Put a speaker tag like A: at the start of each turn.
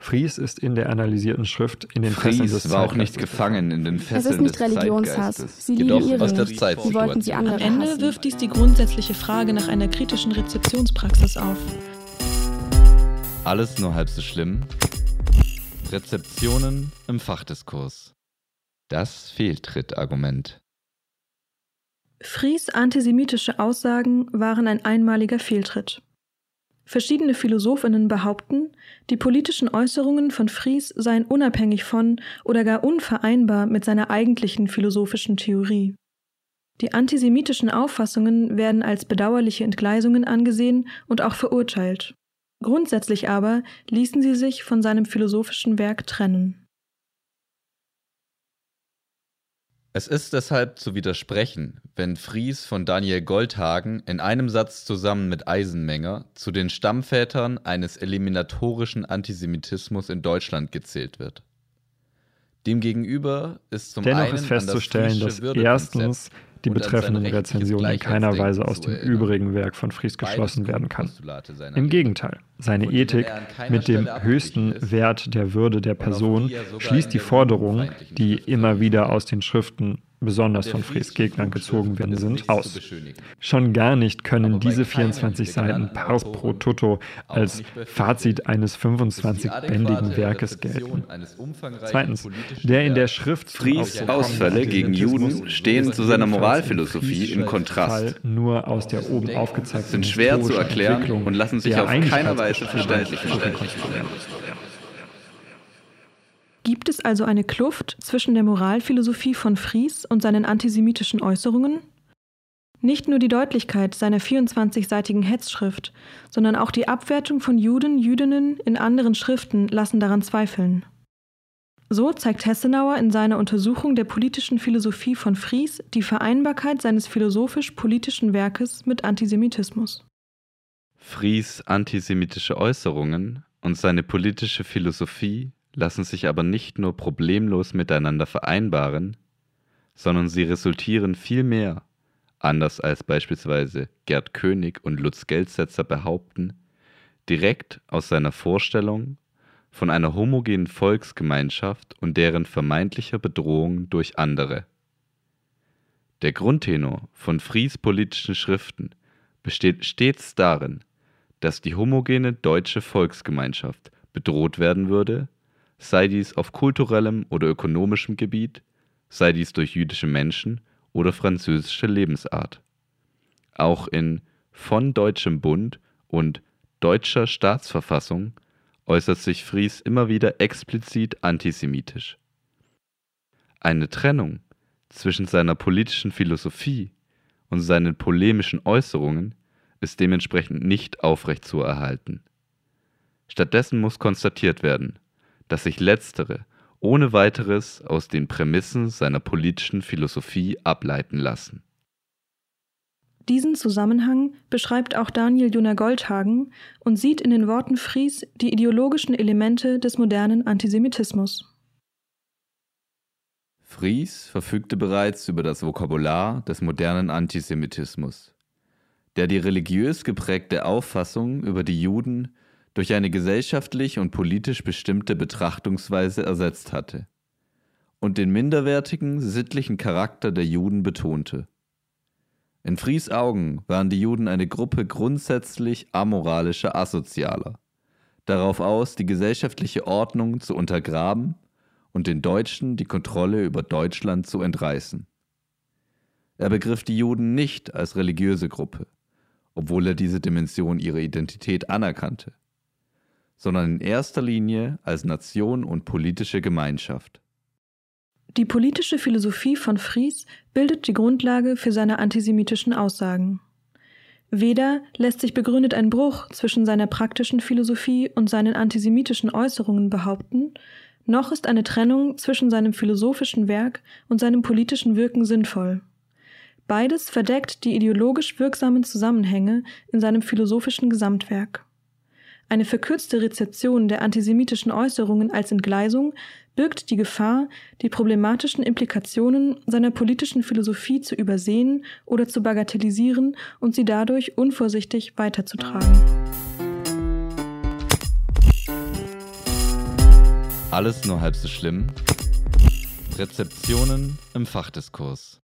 A: Fries ist in der analysierten Schrift in den Fesseln des
B: Fries war auch nicht gefangen in den Fesseln des
C: Zeitgeistes. Es ist nicht Religionshass. Sie lieben
B: Jedoch
C: ihre
B: aus der
C: nicht.
B: Zeitsituation.
C: Sie wollten sie andere
D: Am Ende
C: hassen.
D: wirft dies die grundsätzliche Frage nach einer kritischen Rezeptionspraxis auf.
B: Alles nur halb so schlimm. Rezeptionen im Fachdiskurs. Das Fehltrittargument.
D: Fries' antisemitische Aussagen waren ein einmaliger Fehltritt. Verschiedene Philosophinnen behaupten, die politischen Äußerungen von Fries seien unabhängig von oder gar unvereinbar mit seiner eigentlichen philosophischen Theorie. Die antisemitischen Auffassungen werden als bedauerliche Entgleisungen angesehen und auch verurteilt. Grundsätzlich aber ließen sie sich von seinem philosophischen Werk trennen.
B: Es ist deshalb zu widersprechen, wenn Fries von Daniel Goldhagen in einem Satz zusammen mit Eisenmenger zu den Stammvätern eines eliminatorischen Antisemitismus in Deutschland gezählt wird. Demgegenüber ist zum
A: Dennoch
B: einen
A: ist festzustellen, dass erstens die betreffenden Rezensionen in keiner Weise aus dem übrigen Werk von Fries geschlossen werden kann. Im Gegenteil, seine Ethik mit dem höchsten Wert der Würde der Person schließt die Forderungen, die immer wieder aus den Schriften besonders von Fries Gegnern gezogen werden sind, aus. Schon gar nicht können diese 24 Seiten pars pro tutto als Fazit eines 25-bändigen Werkes gelten. Zweitens, der in der Schrift
E: Fries' Ausfälle gegen Juden stehen zu seiner Moralphilosophie im Kontrast,
A: nur aus der oben aufgezeigten
E: sind schwer zu erklären und lassen sich auf keiner Weise verständlichen.
D: Gibt es also eine Kluft zwischen der Moralphilosophie von Fries und seinen antisemitischen Äußerungen? Nicht nur die Deutlichkeit seiner 24-seitigen Hetzschrift, sondern auch die Abwertung von Juden, Jüdinnen in anderen Schriften lassen daran zweifeln. So zeigt Hessenauer in seiner Untersuchung der politischen Philosophie von Fries die Vereinbarkeit seines philosophisch-politischen Werkes mit Antisemitismus.
E: Fries' antisemitische Äußerungen und seine politische Philosophie lassen sich aber nicht nur problemlos miteinander vereinbaren, sondern sie resultieren vielmehr, anders als beispielsweise Gerd König und Lutz Geldsetzer behaupten, direkt aus seiner Vorstellung von einer homogenen Volksgemeinschaft und deren vermeintlicher Bedrohung durch andere. Der Grundtenor von Fries' politischen Schriften besteht stets darin, dass die homogene deutsche Volksgemeinschaft bedroht werden würde, sei dies auf kulturellem oder ökonomischem Gebiet, sei dies durch jüdische Menschen oder französische Lebensart. Auch in Von Deutschem Bund und Deutscher Staatsverfassung äußert sich Fries immer wieder explizit antisemitisch. Eine Trennung zwischen seiner politischen Philosophie und seinen polemischen Äußerungen ist dementsprechend nicht aufrechtzuerhalten. Stattdessen muss konstatiert werden, dass sich letztere ohne weiteres aus den Prämissen seiner politischen Philosophie ableiten lassen.
D: Diesen Zusammenhang beschreibt auch Daniel Junger Goldhagen und sieht in den Worten Fries die ideologischen Elemente des modernen Antisemitismus.
B: Fries verfügte bereits über das Vokabular des modernen Antisemitismus, der die religiös geprägte Auffassung über die Juden durch eine gesellschaftlich und politisch bestimmte Betrachtungsweise ersetzt hatte und den minderwertigen sittlichen Charakter der Juden betonte. In Fries' Augen waren die Juden eine Gruppe grundsätzlich amoralischer Asozialer, darauf aus, die gesellschaftliche Ordnung zu untergraben und den Deutschen die Kontrolle über Deutschland zu entreißen. Er begriff die Juden nicht als religiöse Gruppe, obwohl er diese Dimension ihrer Identität anerkannte, sondern in erster Linie als Nation und politische Gemeinschaft.
D: Die politische Philosophie von Fries bildet die Grundlage für seine antisemitischen Aussagen. Weder lässt sich begründet ein Bruch zwischen seiner praktischen Philosophie und seinen antisemitischen Äußerungen behaupten, noch ist eine Trennung zwischen seinem philosophischen Werk und seinem politischen Wirken sinnvoll. Beides verdeckt die ideologisch wirksamen Zusammenhänge in seinem philosophischen Gesamtwerk. Eine verkürzte Rezeption der antisemitischen Äußerungen als Entgleisung birgt die Gefahr, die problematischen Implikationen seiner politischen Philosophie zu übersehen oder zu bagatellisieren und sie dadurch unvorsichtig weiterzutragen.
B: Alles nur halb so schlimm. Rezeptionen im Fachdiskurs.